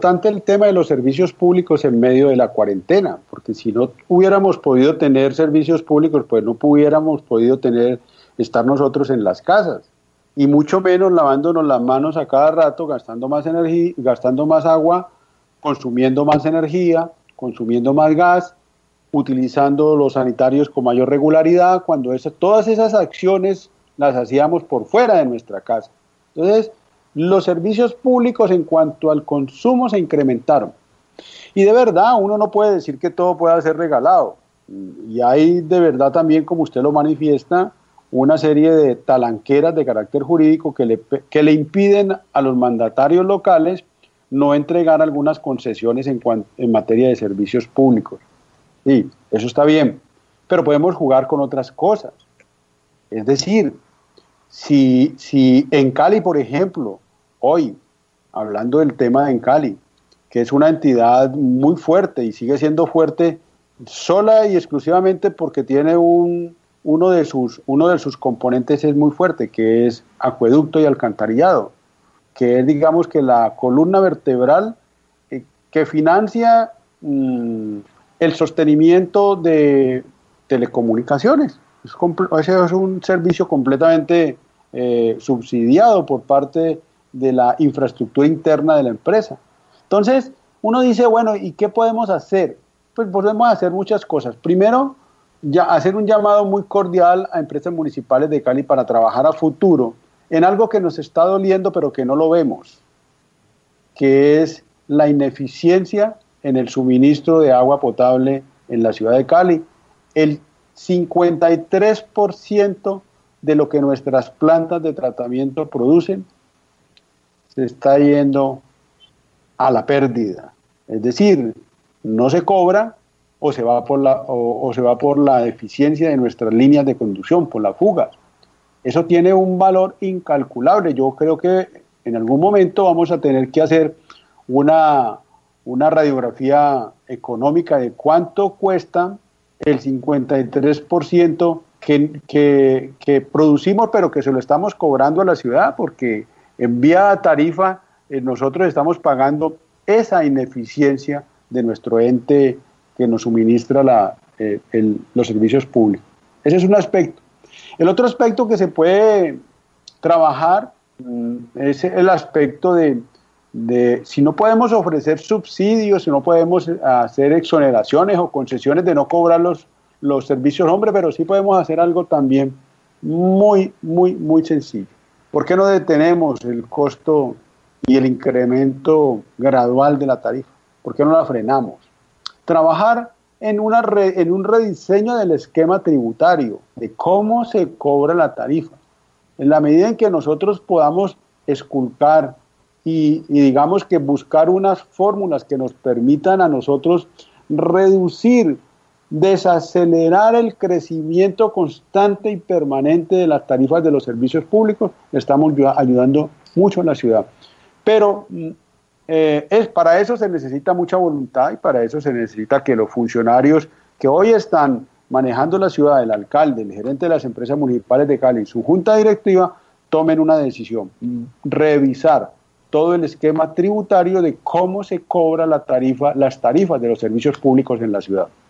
importante el tema de los servicios públicos en medio de la cuarentena, porque si no hubiéramos podido tener servicios públicos, pues no hubiéramos podido estar nosotros en las casas, y mucho menos lavándonos las manos a cada rato, gastando más energía, gastando más agua, consumiendo más energía, consumiendo más gas, utilizando los sanitarios con mayor regularidad, cuando todas esas acciones las hacíamos por fuera de nuestra casa. Entonces, los servicios públicos en cuanto al consumo se incrementaron. Y de verdad, uno no puede decir que todo pueda ser regalado. Y hay de verdad también, como usted lo manifiesta, una serie de talanqueras de carácter jurídico que le impiden a los mandatarios locales no entregar algunas concesiones en materia de servicios públicos. Sí, eso está bien, pero podemos jugar con otras cosas. Es decir, si en Cali, por ejemplo, hoy, hablando del tema de en Cali, que es una entidad muy fuerte y sigue siendo fuerte sola y exclusivamente porque tiene uno de sus componentes es muy fuerte, que es acueducto y alcantarillado, que es, digamos, que la columna vertebral que financia el sostenimiento de telecomunicaciones. Ese es un servicio completamente subsidiado por parte de la infraestructura interna de la empresa. Entonces, uno dice, bueno, ¿y qué podemos hacer? Pues podemos hacer muchas cosas. Primero, hacer un llamado muy cordial a empresas municipales de Cali para trabajar a futuro en algo que nos está doliendo pero que no lo vemos, que es la ineficiencia en el suministro de agua potable en la ciudad de Cali. El 53% de lo que nuestras plantas de tratamiento producen se está yendo a la pérdida. Es decir, no se cobra o se va por la deficiencia de nuestras líneas de conducción, por las fugas. Eso tiene un valor incalculable. Yo creo que en algún momento vamos a tener que hacer una radiografía económica de cuánto cuesta el 53% que producimos, pero que se lo estamos cobrando a la ciudad, porque en vía tarifa nosotros estamos pagando esa ineficiencia de nuestro ente que nos suministra los servicios públicos. Ese es un aspecto. El otro aspecto que se puede trabajar es el aspecto de si no podemos ofrecer subsidios, si no podemos hacer exoneraciones o concesiones de no cobrar los servicios, hombre, pero sí podemos hacer algo también muy, muy, muy sencillo. ¿Por qué no detenemos el costo y el incremento gradual de la tarifa? ¿Por qué no la frenamos? Trabajar en un rediseño del esquema tributario, de cómo se cobra la tarifa. En la medida en que nosotros podamos esculcar y digamos que buscar unas fórmulas que nos permitan a nosotros reducir, desacelerar el crecimiento constante y permanente de las tarifas de los servicios públicos, estamos ayudando mucho en la ciudad. Pero para eso se necesita mucha voluntad y para eso se necesita que los funcionarios que hoy están manejando la ciudad, el alcalde, el gerente de las empresas municipales de Cali, su junta directiva, tomen una decisión, revisar todo el esquema tributario de cómo se cobra las tarifas de los servicios públicos en la ciudad.